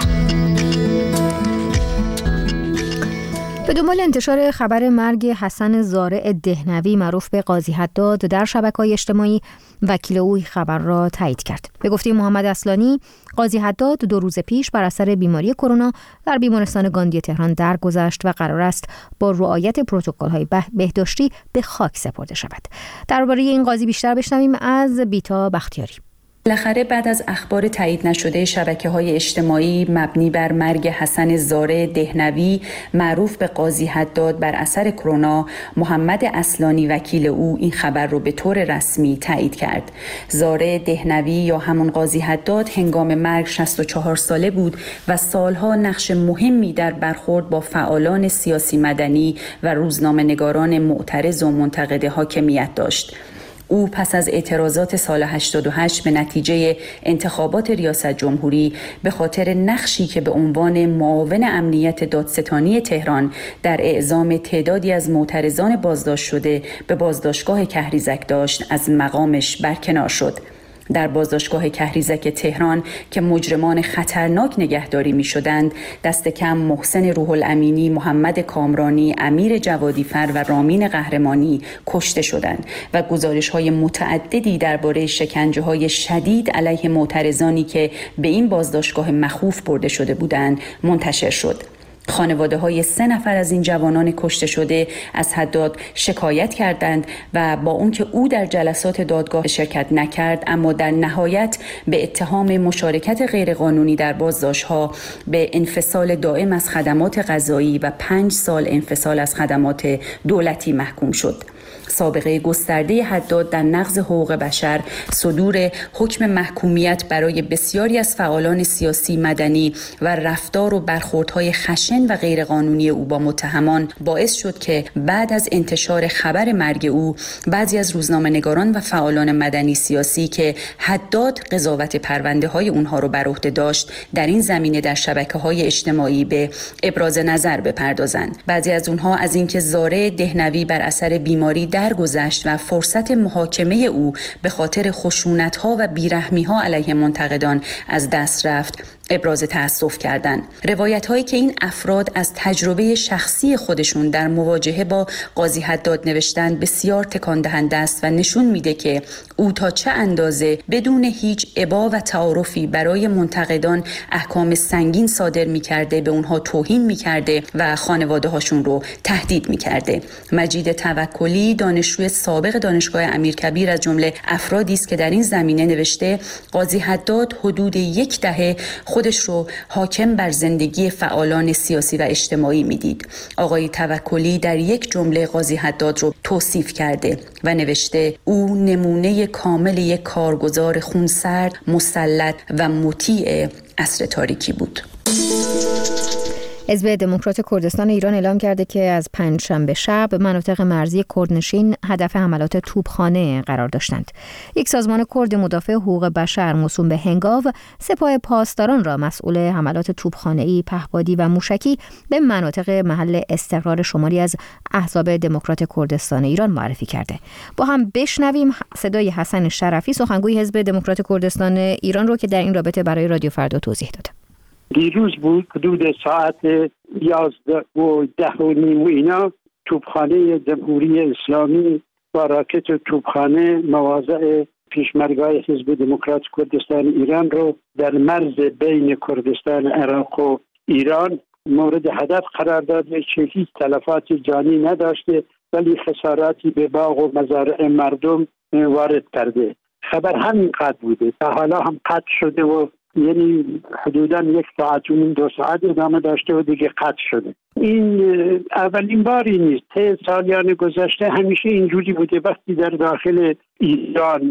Speaker 1: به دنبال انتشار خبر مرگ حسن زارع دهنوی معروف به قاضی حداد در شبکه‌های اجتماعی، وکیل او خبر را تایید کرد. به گفته محمد اصلانی، قاضی حداد دو روز پیش بر اثر بیماری کرونا در بیمارستان گاندی تهران درگذشت و قرار است با رعایت پروتکل‌های بهداشتی به خاک سپرده شود. درباره این قاضی بیشتر بشنویم از بیتا بختیاری.
Speaker 16: بالاخره بعد از اخبار تایید نشده شبکه‌های اجتماعی مبنی بر مرگ حسن زاره دهنوی معروف به قاضی حداد بر اثر کرونا، محمد اصلانی وکیل او این خبر رو به طور رسمی تایید کرد. زاره دهنوی یا همون قاضی حداد هنگام مرگ شصت و چهار ساله بود و سالها نقش مهمی در برخورد با فعالان سیاسی مدنی و روزنامه‌نگاران معترض و منتقد حاکمیت داشت. او پس از اعتراضات سال هشتاد و هشت به نتیجه انتخابات ریاست جمهوری به خاطر نقشی که به عنوان معاون امنیت دادستانی تهران در اعزام تعدادی از معترضان بازداشت شده به بازداشتگاه کهریزک داشت از مقامش برکنار شد. در بازداشتگاه کهریزک تهران که مجرمان خطرناک نگهداری می شدند، دست کم محسن روح الامینی، محمد کامرانی، امیر جوادیفر و رامین قهرمانی کشته شدند و گزارش های متعددی درباره شکنجه های شدید علیه معترضانی که به این بازداشتگاه مخوف برده شده بودند منتشر شد. خانواده های سه نفر از این جوانان کشته شده از حداد شکایت کردند و با اون که او در جلسات دادگاه شرکت نکرد، اما در نهایت به اتهام مشارکت غیرقانونی در بازداشت‌ها، به انفصال دائم از خدمات قضایی و پنج سال انفصال از خدمات دولتی محکوم شد. سابقه گسترده حداد در نقض حقوق بشر، صدور حکم محکومیت برای بسیاری از فعالان سیاسی مدنی و رفتار و برخوردهای خشن و غیرقانونی او با متهمان باعث شد که بعد از انتشار خبر مرگ او، بعضی از روزنامه‌نگاران و فعالان مدنی سیاسی که حداد قضاوت پرونده های اونها رو بر عهده داشت، در این زمینه در شبکه‌های اجتماعی به ابراز نظر بپردازند. بعضی از اونها از اینکه زاره دهنوی بر اثر بیماری درگذشت و فرصت محاکمه او به خاطر خشونت‌ها و بیرحمی‌ها علیه منتقدان از دست رفت، ابراز تأسف کردند. روایت‌هایی که این افراد از تجربه شخصی خودشون در مواجهه با قاضی حداد نوشتند بسیار تکان دهنده است و نشون میده که او تا چه اندازه بدون هیچ ابا و تعارفی برای منتقدان احکام سنگین صادر می‌کرده، به اونها توهین می‌کرده و خانواده‌هاشون رو تهدید می‌کرده. مجید توکلی، دانشجوی سابق دانشگاه امیرکبیر، از جمله افرادی است که در این زمینه نوشته قاضی حداد حدود یک دهه خودش رو حاکم بر زندگی فعالان سیاسی و اجتماعی میدید. آقای توکلی در یک جمله قاضی حداد رو توصیف کرده و نوشته او نمونه کامل یک کارگزار خونسرد، مسلط و مطیع عصر تاریکی بود.
Speaker 1: حزب دموکرات کردستان ایران اعلام کرده که از پنجشنبه شب مناطق مرزی کردنشین هدف حملات توپخانه قرار داشتند. یک سازمان کرد مدافع حقوق بشر موسوم به هنگاو سپاه پاسداران را مسئول حملات توپخانه‌ای، پهپادی و موشکی به مناطق محل استقرار شماری از احزاب دموکرات کردستان ایران معرفی کرده. با هم بشنویم صدای حسن شرفی، سخنگوی حزب دموکرات کردستان ایران رو که در این رابطه برای رادیو فردا توضیح داده.
Speaker 15: دیروز بود حدود ساعت یازده و ده و نیم و اینا توپخانه جمهوری اسلامی با راکت توپخانه مواضع پیشمرگاه حزب دموکرات کردستان ایران رو در مرز بین کردستان عراق و ایران مورد هدف قرار داده که هیچ تلفات جانی نداشته ولی خساراتی به باغ و مزارع مردم وارد کرده. خبر همین قدر بوده، تا حالا هم قطع شده و یعنی حدوداً یک ساعت و دو ساعت ادامه داشته و دیگه قطع شده. این اولین باری نیست. طی سالیان گذشته همیشه اینجوری بوده وقتی در داخل ایران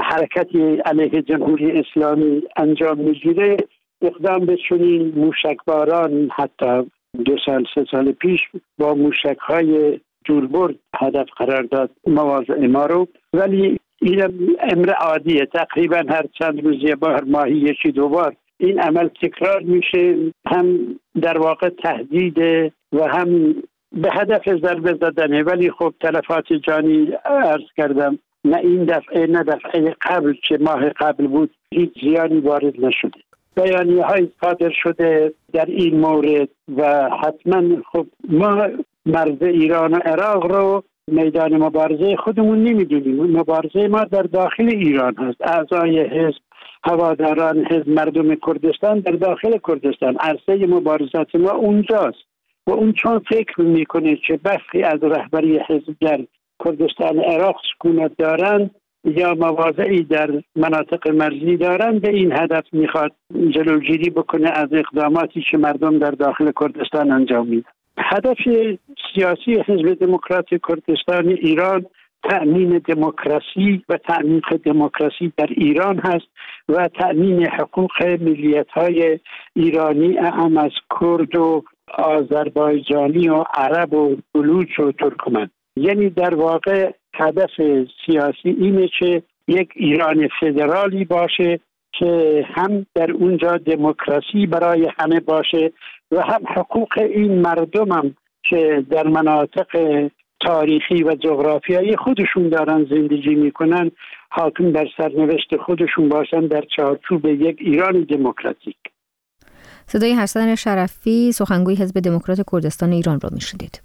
Speaker 15: حرکتی علیه جمهوری اسلامی انجام میگیره، اقدام به چنین موشکباران حتی دو سال سه سال پیش با موشک‌های دوربرد هدف قرار داد مواضع ما رو، ولی این امر عادیه. تقریبا هر چند روز یه بار، ماهی یکی دو بار این عمل تکرار میشه، هم در واقع تهدید و هم به هدف ضربه زدنه. ولی خب تلفات جانی عرض کردم، نه این دفعه نه دفعه قبل که ماه قبل بود هیچ زیانی وارد نشده. بیانیه های صادر شده در این مورد و حتما خب ما مرز ایران و عراق رو میدان مبارزه خودمون نمیدونیم. مبارزه ما در داخل ایران هست. اعضای حزب، هواداران حزب، مردم کردستان در داخل کردستان، عرصه مبارزات ما اونجاست و اون چون فکر میکنه که بخشی از رهبری حزب در کردستان عراق سکونت دارند، یا مواضعی در مناطق مرزی دارن به این هدف میخواد جلوگیری بکنه از اقداماتی که مردم در داخل کردستان انجام میدن. هدف سیاسی حزب دموکرات کردستان ایران تأمین دموکراسی و تأمین دموکراسی در ایران هست و تأمین حقوق ملیت‌های ایرانی اعم از کرد و آذربایجانی و عرب و بلوچ و ترکمن. یعنی در واقع هدف سیاسی اینه که یک ایران فدرالی باشه که هم در اونجا دموکراسی برای همه باشه و هم حقوق این مردم هم که در مناطق تاریخی و جغرافیایی خودشون دارن زندگی میکنن حاکم بر سرنوشت خودشون باشن در چارچوب یک ایران دموکراتیک.
Speaker 1: صدای حسن شرفی سخنگوی حزب دموکرات کردستان ایران را میشنیدید.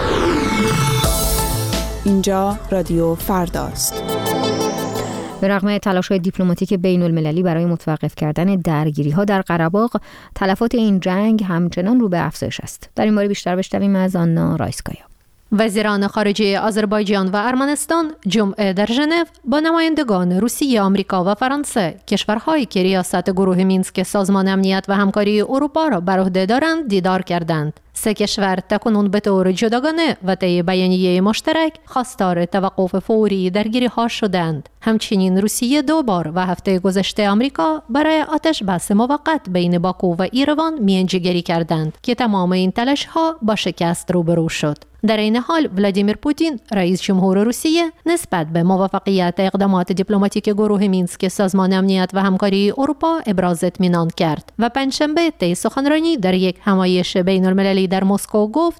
Speaker 7: اینجا رادیو فرداست.
Speaker 1: به رغم تلاش‌های دیپلماتیک بین‌المللی برای متوقف کردن درگیری‌ها در قره‌باغ، تلفات این جنگ همچنان رو به افزایش است. در این باره بیشتر بشنویم از آنا رایسکایا.
Speaker 17: وزیران خارجه آذربایجان و ارمنستان جمعه در ژنو با نمایندگان روسیه، آمریکا و فرانسه، کشورهایی که ریاست گروه مینسک سازمان امنیت و همکاری اروپا را بر عهده دارند، دیدار کردند. سه کشور تکنون به طور جداگانه و طی بیانیه مشترک خواستار توقف فوری درگیری‌ها شدند. همچنین روسیه دو بار و هفته گذشته آمریکا برای آتش بس موقت بین باکو و ایروان میانجیگری کردند که تمام این تلاش‌ها با شکست روبرو شد. در این حال ولادیمیر پوتین رئیس جمهور روسیه نسبت به موفقیت اقدامات دیپلماتیک گروه مینسک سازمان امنیت و همکاری اروپا ابراز اطمینان کرد و پنجشنبه طی سخنرانی در یک همایش بین‌المللی در مسکو گفت: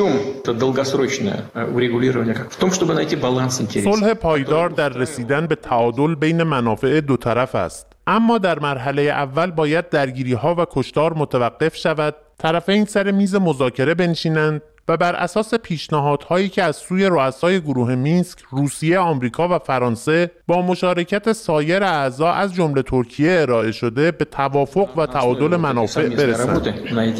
Speaker 18: صلح پایدار در رسیدن به تعادل بین منافع دو طرف است، اما در مرحله اول باید درگیری‌ها و کشتار متوقف شود، طرفین سر میز مذاکره بنشینند و بر اساس پیشنهادهایی که از سوی رؤسای گروه مینسک، روسیه، آمریکا و فرانسه با مشارکت سایر اعضا از جمله ترکیه ارائه شده به توافق و تعادل منافع برسند.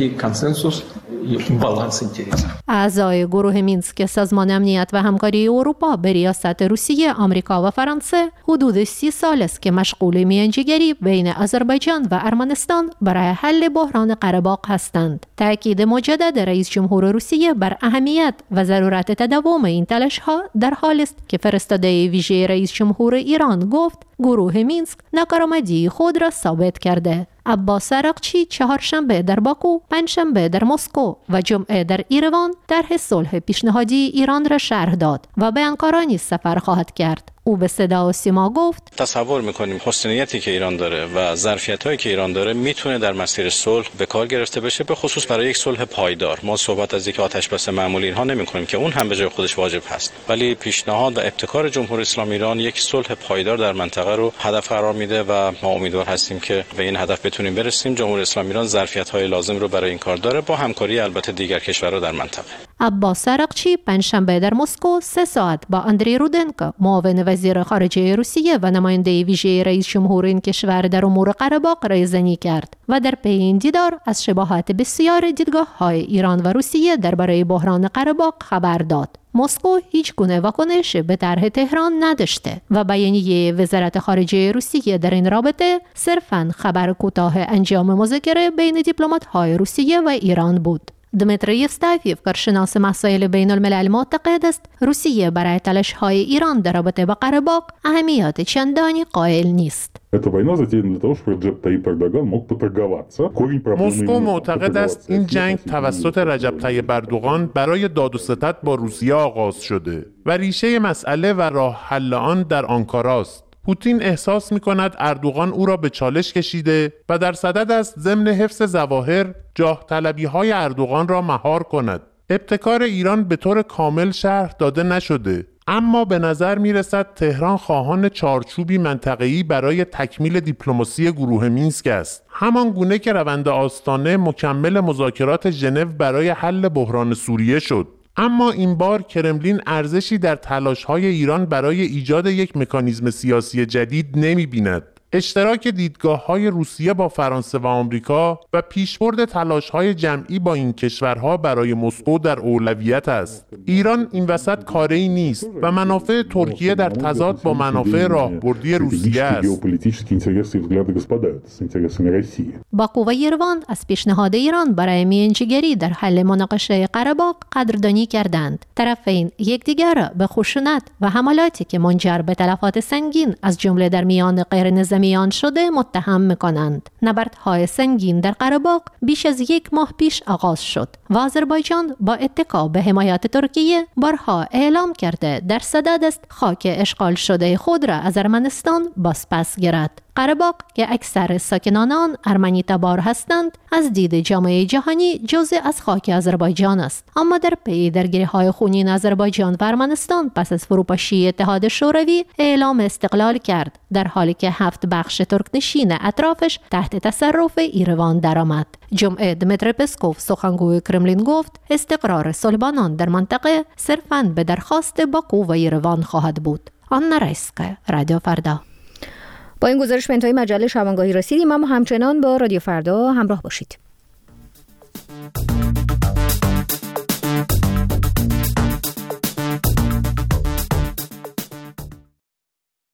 Speaker 17: اعضای گروه مینسک سازمان امنیت و همکاری اروپا به ریاست روسیه، آمریکا و فرانسه حدود سی سال است که مشغول میانجیگری بین آذربایجان و ارمنستان برای حل بحران قره‌باغ هستند. تأکید مجدد رئیس جمهور روسیه بر اهمیت و ضرورت تداوم این تلاش‌ها در حالی است که فرستاده ویژه رئیس جمهور ایران گفت گروه مینسک ناکارآمدی خود را ثابت کرده. عباس عراقچی چهارشنبه در باکو، پنجشنبه در مسکو و جمعه در ایروان طرح صلح پیشنهادی ایران را شرح داد و به آنکارا نیز سفر خواهد کرد. او به صدا و سیما گفت:
Speaker 19: تصور میکنیم حسنیتی که ایران داره و ظرفیتایی که ایران داره میتونه در مسیر صلح به کار گرفته بشه، به خصوص برای یک صلح پایدار. ما صحبت از یک آتش بس معمولی اینها نمیکنیم که اون هم به جای خودش واجب هست، ولی پیشنهاد و ابتکار جمهوری اسلامی ایران یک صلح پایدار در منطقه رو هدف قرار میده و ما امیدوار هستیم که به این هدف بتونیم برسیم. جمهوری اسلامی ایران ظرفیت‌های لازم رو برای این کار داره، با همکاری البته دیگر کشورها در منطقه.
Speaker 17: عباس عراقچی پنجشنبه در مسکو سه ساعت با اندری رودنکو، معاون وزیر خارجه روسیه و نماینده ویژه رئیس جمهور این کشور در امور قره‌باغ رایزنی کرد و در پی این دیدار از شباهت بسیار دیدگاه‌های ایران و روسیه درباره بحران قره‌باغ خبر داد. مسکو هیچ گونه واکنش به طرح تهران نداشته و بیانیه وزارت خارجه روسیه در این رابطه صرفاً خبر کوتاه انجام مذاکره بین دیپلمات‌های روسیه و ایران بود. دمیتری یستافیف، کارشناس مسائل بین الملل، معتقد است روسیه برای تلاش‌های ایران در رابطه با قره‌باغ اهمیت چندانی قائل نیست.
Speaker 18: مسکو معتقد است این جنگ توسط رجب طیب اردوغان برای داد و ستد با روسیه آغاز شده و ریشه مسئله و راه حل آن در آنکاراست. پوتین احساس می‌کند اردوغان او را به چالش کشیده و در صدد است ضمن حفظ ظواهر جاه طلبی‌های اردوغان را مهار کند. ابتکار ایران به طور کامل شرح داده نشده، اما به نظر می‌رسد تهران خواهان چارچوبی منطقه‌ای برای تکمیل دیپلماسی گروه مینسک است، همان گونه که روند آستانه مکمل مذاکرات ژنو برای حل بحران سوریه شد. اما این بار کرملین ارزشی در تلاش‌های ایران برای ایجاد یک مکانیزم سیاسی جدید نمی‌بیند. اشتراک دیدگاه‌های روسیه با فرانسه و آمریکا و پیشبرد تلاش‌های جمعی با این کشورها برای مسکو در اولویت است. ایران این وسط کاری نیست و منافع ترکیه در تضاد با منافع راهبردی روسیه است.
Speaker 17: باکو و یروان از پیشنهاد ایران برای میانجیگری در حل مناقشه قره‌باغ قدردانی کردند. طرفین یکدیگر را به خشونت و حملاتی که منجر به تلفات سنگین از جمله در میان غیر نظامیان شده متهم می‌کنند. نبردهای سنگین در قره‌باغ بیش از یک ماه پیش آغاز شد و آذربایجان با اتکا به حمایت ترکیه بارها اعلام کرده در صدد است خاک اشغال شده خود را از ارمنستان بازپس گیرد. قره‌باغ که اکثر ساکنان آن ارمنی تبار هستند از دید جامعه جهانی جزء از خاک آذربایجان است، اما در پی درگیری‌های خونین آذربایجان و ارمنستان پس از فروپاشی اتحاد شوروی اعلام استقلال کرد، در حالی که هفت بخش ترکنشین اطرافش تحت تصرف ایروان درآمد. جمعه دمیتری پسکوف سخنگوی کرملین گفت استقرار صلح‌بانان در منطقه صرفاً به درخواست باکو و ایروان خواهد بود. آن رایسکه، رادیو فردا.
Speaker 1: با این گزارش به انتهای مجله شبانگاهی رسیدیم، اما همچنان با رادیو فردا همراه باشید.